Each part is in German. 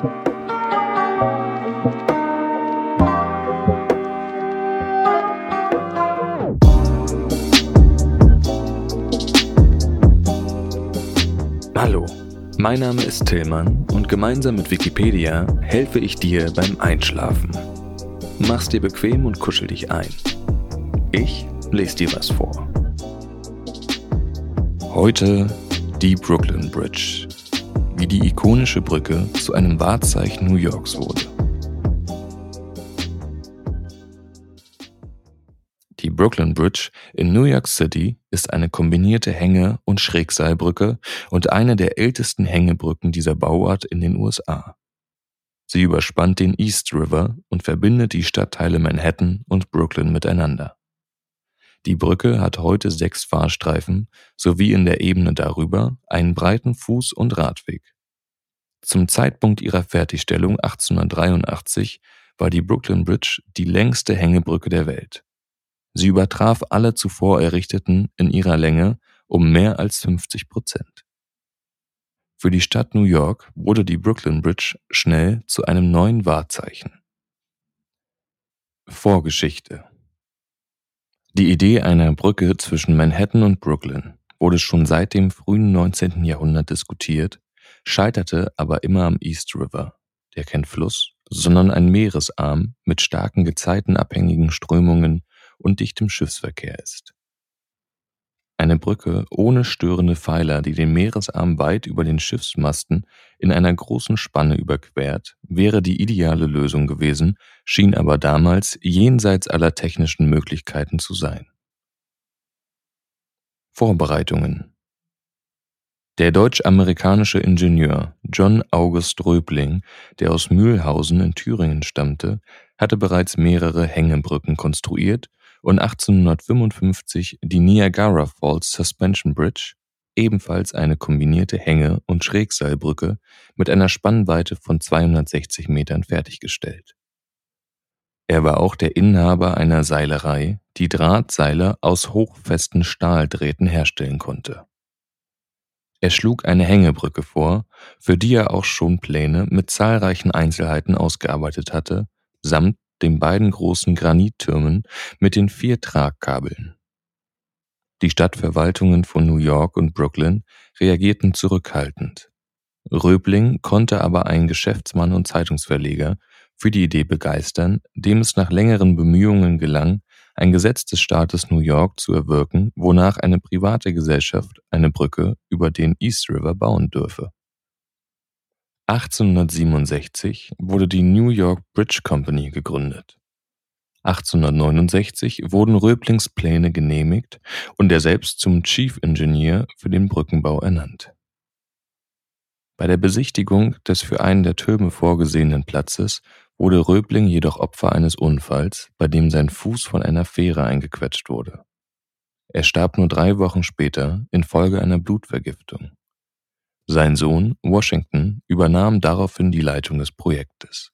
Hallo, mein Name ist Tillmann und gemeinsam mit Wikipedia helfe ich dir beim Einschlafen. Mach's dir bequem und kuschel dich ein. Ich lese dir was vor. Heute die Brooklyn Bridge, wie die ikonische Brücke zu einem Wahrzeichen New Yorks wurde. Die Brooklyn Bridge in New York City ist eine kombinierte Hänge- und Schrägseilbrücke und eine der ältesten Hängebrücken dieser Bauart in den USA. Sie überspannt den East River und verbindet die Stadtteile Manhattan und Brooklyn miteinander. Die Brücke hat heute 6 Fahrstreifen sowie in der Ebene darüber einen breiten Fuß- und Radweg. Zum Zeitpunkt ihrer Fertigstellung 1883 war die Brooklyn Bridge die längste Hängebrücke der Welt. Sie übertraf alle zuvor errichteten in ihrer Länge um mehr als 50%. Für die Stadt New York wurde die Brooklyn Bridge schnell zu einem neuen Wahrzeichen. Vorgeschichte: Die Idee einer Brücke zwischen Manhattan und Brooklyn wurde schon seit dem frühen 19. Jahrhundert diskutiert, scheiterte aber immer am East River, der kein Fluss, sondern ein Meeresarm mit starken gezeitenabhängigen Strömungen und dichtem Schiffsverkehr ist. Eine Brücke ohne störende Pfeiler, die den Meeresarm weit über den Schiffsmasten in einer großen Spanne überquert, wäre die ideale Lösung gewesen, schien aber damals jenseits aller technischen Möglichkeiten zu sein. Vorbereitungen: Der deutsch-amerikanische Ingenieur John August Röbling, der aus Mühlhausen in Thüringen stammte, hatte bereits mehrere Hängebrücken konstruiert und 1855 die Niagara Falls Suspension Bridge, ebenfalls eine kombinierte Hänge- und Schrägseilbrücke mit einer Spannweite von 260 Metern fertiggestellt. Er war auch der Inhaber einer Seilerei, die Drahtseile aus hochfesten Stahldrähten herstellen konnte. Er schlug eine Hängebrücke vor, für die er auch schon Pläne mit zahlreichen Einzelheiten ausgearbeitet hatte, samt den beiden großen Granittürmen mit den 4 Tragkabeln. Die Stadtverwaltungen von New York und Brooklyn reagierten zurückhaltend. Röbling konnte aber einen Geschäftsmann und Zeitungsverleger für die Idee begeistern, dem es nach längeren Bemühungen gelang, ein Gesetz des Staates New York zu erwirken, wonach eine private Gesellschaft eine Brücke über den East River bauen dürfe. 1867 wurde die New York Bridge Company gegründet. 1869 wurden Röblings Pläne genehmigt und er selbst zum Chief Engineer für den Brückenbau ernannt. Bei der Besichtigung des für einen der Türme vorgesehenen Platzes wurde Röbling jedoch Opfer eines Unfalls, bei dem sein Fuß von einer Fähre eingequetscht wurde. Er starb nur 3 Wochen später infolge einer Blutvergiftung. Sein Sohn Washington übernahm daraufhin die Leitung des Projektes.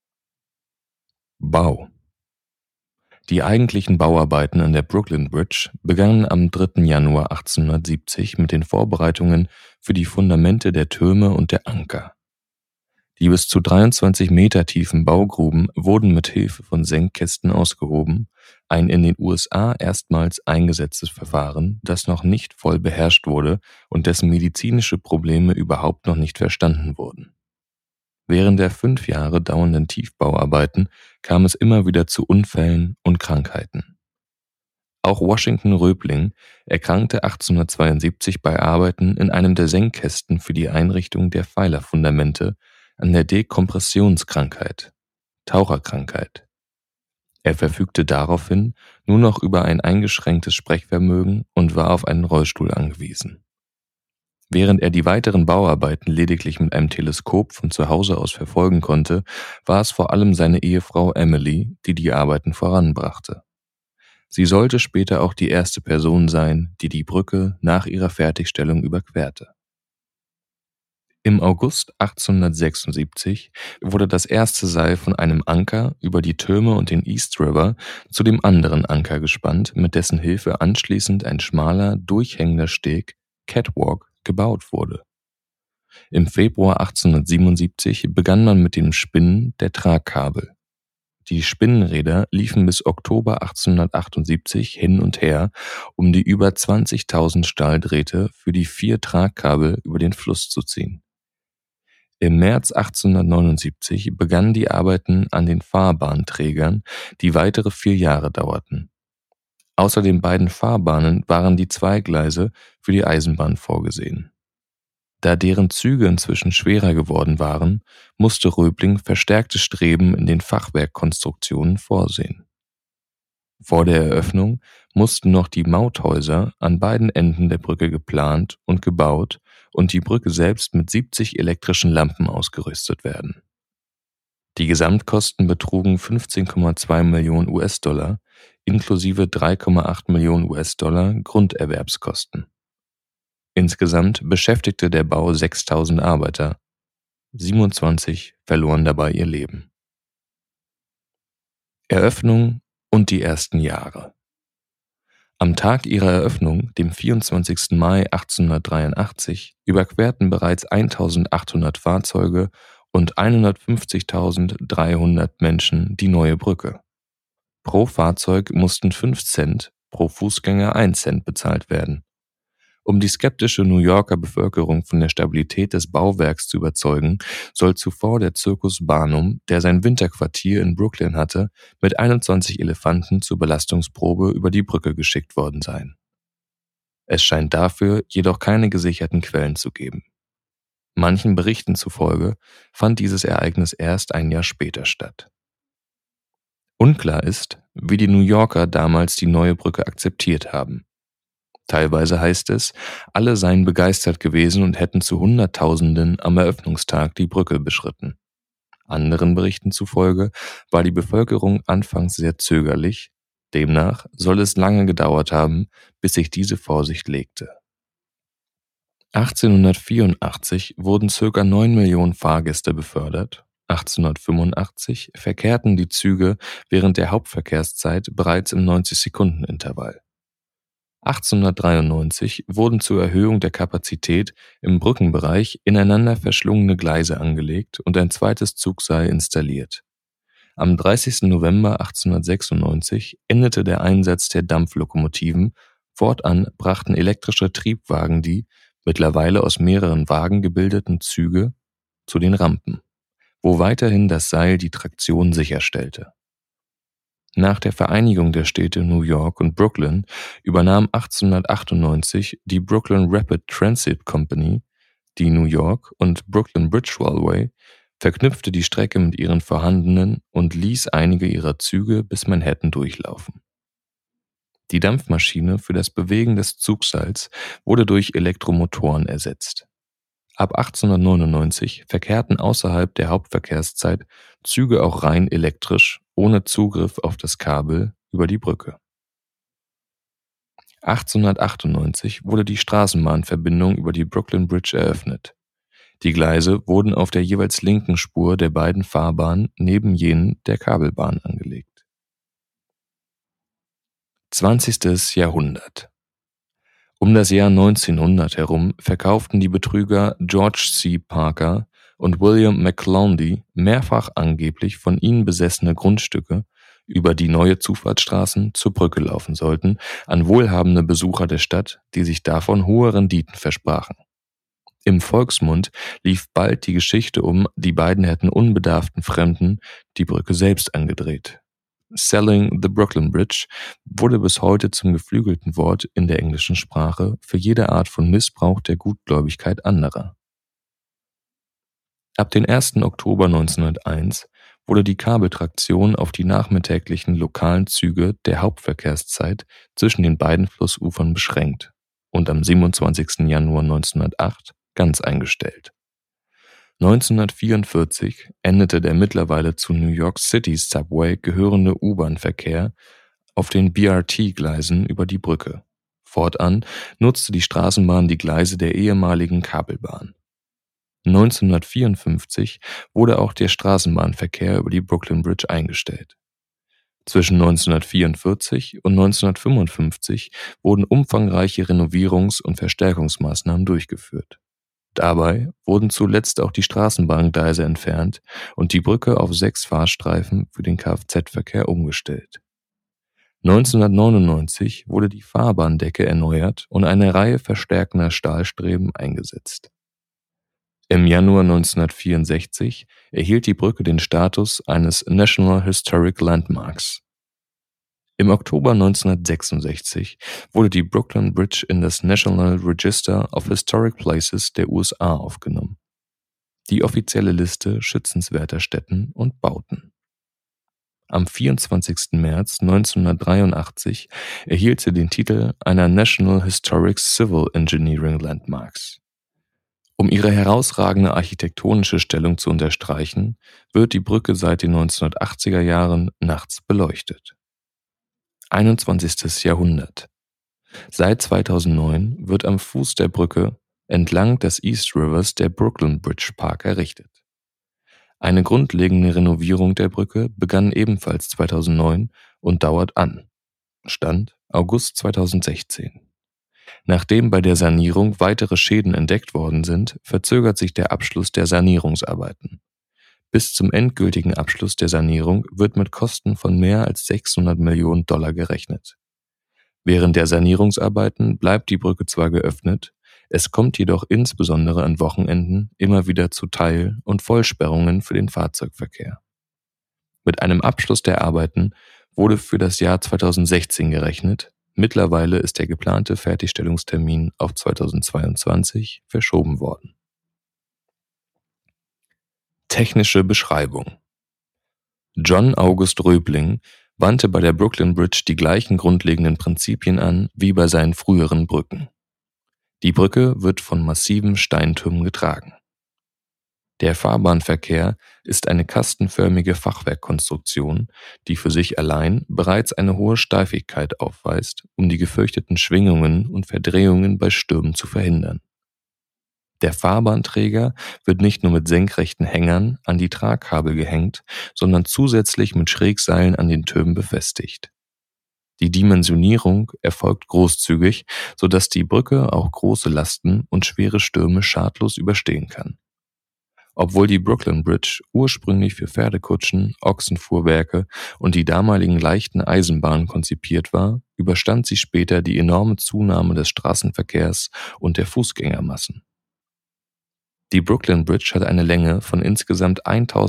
Bau: Die eigentlichen Bauarbeiten an der Brooklyn Bridge begannen am 3. Januar 1870 mit den Vorbereitungen für die Fundamente der Türme und der Anker. Die bis zu 23 Meter tiefen Baugruben wurden mit Hilfe von Senkkästen ausgehoben, ein in den USA erstmals eingesetztes Verfahren, das noch nicht voll beherrscht wurde und dessen medizinische Probleme überhaupt noch nicht verstanden wurden. Während der 5 Jahre dauernden Tiefbauarbeiten kam es immer wieder zu Unfällen und Krankheiten. Auch Washington Röbling erkrankte 1872 bei Arbeiten in einem der Senkkästen für die Einrichtung der Pfeilerfundamente an der Dekompressionskrankheit, Taucherkrankheit. Er verfügte daraufhin nur noch über ein eingeschränktes Sprechvermögen und war auf einen Rollstuhl angewiesen. Während er die weiteren Bauarbeiten lediglich mit einem Teleskop von zu Hause aus verfolgen konnte, war es vor allem seine Ehefrau Emily, die die Arbeiten voranbrachte. Sie sollte später auch die erste Person sein, die die Brücke nach ihrer Fertigstellung überquerte. Im August 1876 wurde das erste Seil von einem Anker über die Türme und den East River zu dem anderen Anker gespannt, mit dessen Hilfe anschließend ein schmaler, durchhängender Steg, Catwalk, gebaut wurde. Im Februar 1877 begann man mit dem Spinnen der Tragkabel. Die Spinnenräder liefen bis Oktober 1878 hin und her, um die über 20.000 Stahldrähte für die 4 Tragkabel über den Fluss zu ziehen. Im März 1879 begannen die Arbeiten an den Fahrbahnträgern, die weitere 4 Jahre dauerten. Außer den beiden Fahrbahnen waren die Zweigleise für die Eisenbahn vorgesehen. Da deren Züge inzwischen schwerer geworden waren, musste Röbling verstärkte Streben in den Fachwerkkonstruktionen vorsehen. Vor der Eröffnung mussten noch die Mauthäuser an beiden Enden der Brücke geplant und gebaut und die Brücke selbst mit 70 elektrischen Lampen ausgerüstet werden. Die Gesamtkosten betrugen 15,2 Millionen US-Dollar inklusive 3,8 Millionen US-Dollar Grunderwerbskosten. Insgesamt beschäftigte der Bau 6.000 Arbeiter. 27 verloren dabei ihr Leben. Eröffnung und die ersten Jahre. Am Tag ihrer Eröffnung, dem 24. Mai 1883, überquerten bereits 1.800 Fahrzeuge und 150.300 Menschen die neue Brücke. Pro Fahrzeug mussten 5 Cent, pro Fußgänger 1 Cent bezahlt werden. Um die skeptische New Yorker Bevölkerung von der Stabilität des Bauwerks zu überzeugen, soll zuvor der Circus Barnum, der sein Winterquartier in Brooklyn hatte, mit 21 Elefanten zur Belastungsprobe über die Brücke geschickt worden sein. Es scheint dafür jedoch keine gesicherten Quellen zu geben. Manchen Berichten zufolge fand dieses Ereignis erst ein Jahr später statt. Unklar ist, wie die New Yorker damals die neue Brücke akzeptiert haben. Teilweise heißt es, alle seien begeistert gewesen und hätten zu Hunderttausenden am Eröffnungstag die Brücke beschritten. Anderen Berichten zufolge war die Bevölkerung anfangs sehr zögerlich, demnach soll es lange gedauert haben, bis sich diese Vorsicht legte. 1884 wurden ca. 9 Millionen Fahrgäste befördert, 1885 verkehrten die Züge während der Hauptverkehrszeit bereits im 90-Sekunden-Intervall. 1893 wurden zur Erhöhung der Kapazität im Brückenbereich ineinander verschlungene Gleise angelegt und ein zweites Zugseil installiert. Am 30. November 1896 endete der Einsatz der Dampflokomotiven, fortan brachten elektrische Triebwagen die, mittlerweile aus mehreren Wagen gebildeten Züge, zu den Rampen, wo weiterhin das Seil die Traktion sicherstellte. Nach der Vereinigung der Städte New York und Brooklyn übernahm 1898 die Brooklyn Rapid Transit Company die New York und Brooklyn Bridge Railway, verknüpfte die Strecke mit ihren vorhandenen und ließ einige ihrer Züge bis Manhattan durchlaufen. Die Dampfmaschine für das Bewegen des Zugseils wurde durch Elektromotoren ersetzt. Ab 1899 verkehrten außerhalb der Hauptverkehrszeit Züge auch rein elektrisch, ohne Zugriff auf das Kabel, über die Brücke. 1898 wurde die Straßenbahnverbindung über die Brooklyn Bridge eröffnet. Die Gleise wurden auf der jeweils linken Spur der beiden Fahrbahnen neben jenen der Kabelbahn angelegt. 20. Jahrhundert. Um das Jahr 1900 herum verkauften die Betrüger George C. Parker und William McClondy mehrfach angeblich von ihnen besessene Grundstücke, über die neue Zufahrtsstraßen zur Brücke laufen sollten, an wohlhabende Besucher der Stadt, die sich davon hohe Renditen versprachen. Im Volksmund lief bald die Geschichte die beiden hätten unbedarften Fremden die Brücke selbst angedreht. Selling the Brooklyn Bridge wurde bis heute zum geflügelten Wort in der englischen Sprache für jede Art von Missbrauch der Gutgläubigkeit anderer. Ab dem 1. Oktober 1901 wurde die Kabeltraktion auf die nachmittäglichen lokalen Züge der Hauptverkehrszeit zwischen den beiden Flussufern beschränkt und am 27. Januar 1908 ganz eingestellt. 1944 endete der mittlerweile zu New York City Subway gehörende U-Bahn-Verkehr auf den BRT-Gleisen über die Brücke. Fortan nutzte die Straßenbahn die Gleise der ehemaligen Kabelbahn. 1954 wurde auch der Straßenbahnverkehr über die Brooklyn Bridge eingestellt. Zwischen 1944 und 1955 wurden umfangreiche Renovierungs- und Verstärkungsmaßnahmen durchgeführt. Dabei wurden zuletzt auch die Straßenbahngleise entfernt und die Brücke auf 6 Fahrstreifen für den Kfz-Verkehr umgestellt. 1999 wurde die Fahrbahndecke erneuert und eine Reihe verstärkender Stahlstreben eingesetzt. Im Januar 1964 erhielt die Brücke den Status eines National Historic Landmarks. Im Oktober 1966 wurde die Brooklyn Bridge in das National Register of Historic Places der USA aufgenommen, die offizielle Liste schützenswerter Stätten und Bauten. Am 24. März 1983 erhielt sie den Titel einer National Historic Civil Engineering Landmarks. Um ihre herausragende architektonische Stellung zu unterstreichen, wird die Brücke seit den 1980er Jahren nachts beleuchtet. 21. Jahrhundert. Seit 2009 wird am Fuß der Brücke entlang des East Rivers der Brooklyn Bridge Park errichtet. Eine grundlegende Renovierung der Brücke begann ebenfalls 2009 und dauert an. Stand August 2016. Nachdem bei der Sanierung weitere Schäden entdeckt worden sind, verzögert sich der Abschluss der Sanierungsarbeiten. Bis zum endgültigen Abschluss der Sanierung wird mit Kosten von mehr als $600 Millionen gerechnet. Während der Sanierungsarbeiten bleibt die Brücke zwar geöffnet, es kommt jedoch insbesondere an Wochenenden immer wieder zu Teil- und Vollsperrungen für den Fahrzeugverkehr. Mit einem Abschluss der Arbeiten wurde für das Jahr 2016 gerechnet, mittlerweile ist der geplante Fertigstellungstermin auf 2022 verschoben worden. Technische Beschreibung. John August Röbling wandte bei der Brooklyn Bridge die gleichen grundlegenden Prinzipien an wie bei seinen früheren Brücken. Die Brücke wird von massiven Steintürmen getragen. Der Fahrbahnverkehr ist eine kastenförmige Fachwerkkonstruktion, die für sich allein bereits eine hohe Steifigkeit aufweist, um die gefürchteten Schwingungen und Verdrehungen bei Stürmen zu verhindern. Der Fahrbahnträger wird nicht nur mit senkrechten Hängern an die Tragkabel gehängt, sondern zusätzlich mit Schrägseilen an den Türmen befestigt. Die Dimensionierung erfolgt großzügig, sodass die Brücke auch große Lasten und schwere Stürme schadlos überstehen kann. Obwohl die Brooklyn Bridge ursprünglich für Pferdekutschen, Ochsenfuhrwerke und die damaligen leichten Eisenbahnen konzipiert war, überstand sie später die enorme Zunahme des Straßenverkehrs und der Fußgängermassen. Die Brooklyn Bridge hat eine Länge von insgesamt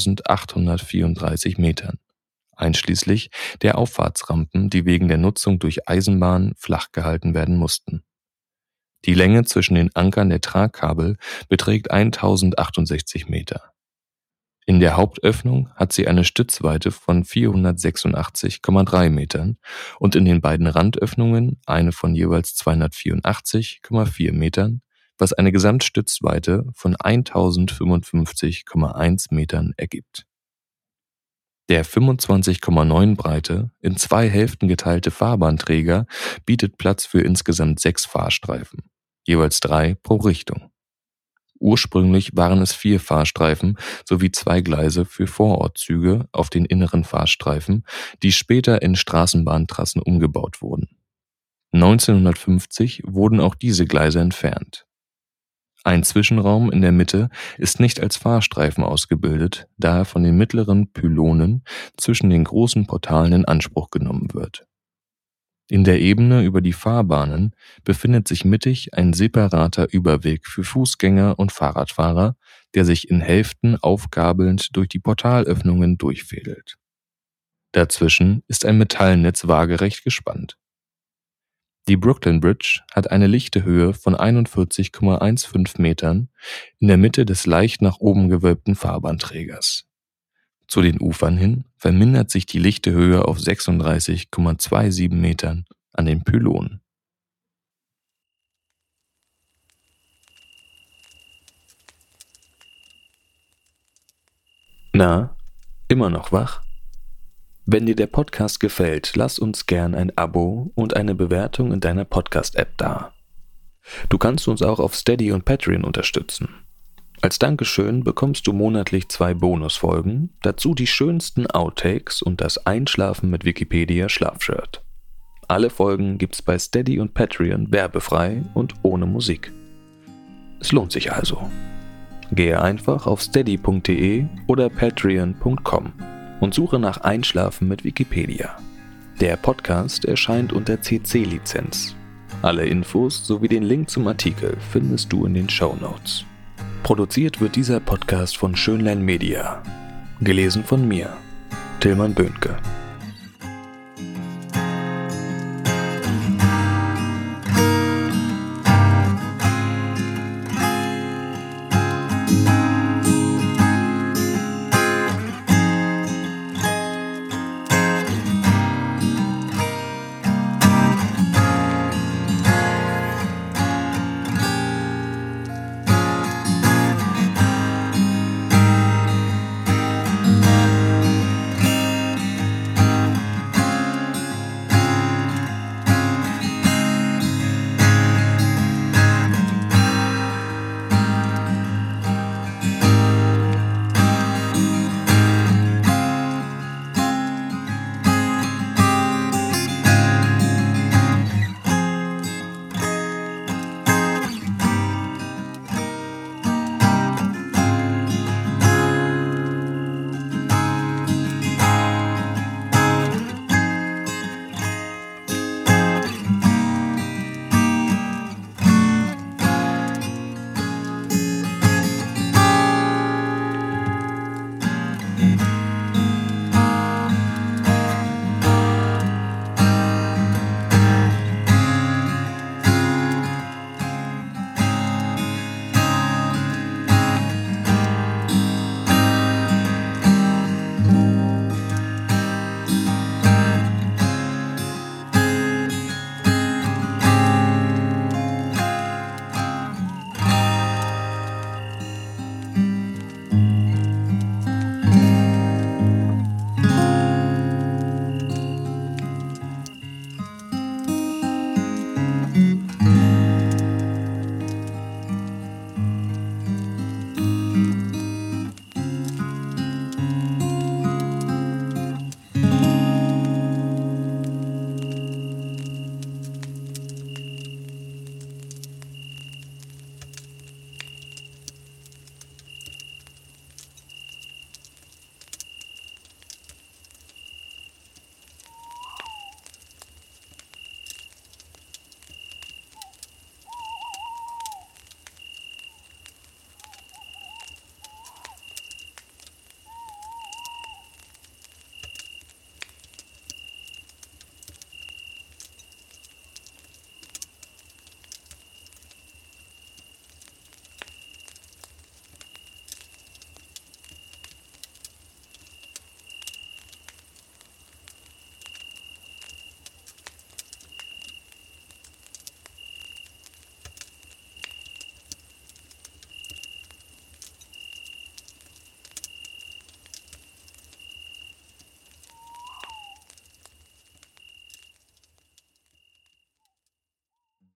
1834 Metern, einschließlich der Auffahrtsrampen, die wegen der Nutzung durch Eisenbahnen flach gehalten werden mussten. Die Länge zwischen den Ankern der Tragkabel beträgt 1068 Meter. In der Hauptöffnung hat sie eine Stützweite von 486,3 Metern und in den beiden Randöffnungen eine von jeweils 284,4 Metern, was eine Gesamtstützweite von 1055,1 Metern ergibt. Der 25,9 breite, in 2 Hälften geteilte Fahrbahnträger bietet Platz für insgesamt 6 Fahrstreifen, jeweils 3 pro Richtung. Ursprünglich waren es 4 Fahrstreifen sowie 2 Gleise für Vorortzüge auf den inneren Fahrstreifen, die später in Straßenbahntrassen umgebaut wurden. 1950 wurden auch diese Gleise entfernt. Ein Zwischenraum in der Mitte ist nicht als Fahrstreifen ausgebildet, da er von den mittleren Pylonen zwischen den großen Portalen in Anspruch genommen wird. In der Ebene über die Fahrbahnen befindet sich mittig ein separater Überweg für Fußgänger und Fahrradfahrer, der sich in Hälften aufgabelnd durch die Portalöffnungen durchfädelt. Dazwischen ist ein Metallnetz waagerecht gespannt. Die Brooklyn Bridge hat eine lichte Höhe von 41,15 Metern in der Mitte des leicht nach oben gewölbten Fahrbahnträgers. Zu den Ufern hin vermindert sich die lichte Höhe auf 36,27 Metern an den Pylonen. Na, immer noch wach? Wenn dir der Podcast gefällt, lass uns gern ein Abo und eine Bewertung in deiner Podcast-App da. Du kannst uns auch auf Steady und Patreon unterstützen. Als Dankeschön bekommst du monatlich 2 Bonusfolgen, dazu die schönsten Outtakes und das Einschlafen mit Wikipedia Schlafshirt. Alle Folgen gibt's bei Steady und Patreon werbefrei und ohne Musik. Es lohnt sich also. Gehe einfach auf steady.de oder patreon.com und suche nach Einschlafen mit Wikipedia. Der Podcast erscheint unter CC-Lizenz. Alle Infos sowie den Link zum Artikel findest du in den Shownotes. Produziert wird dieser Podcast von Schönlein Media. Gelesen von mir, Tilman Böhnke.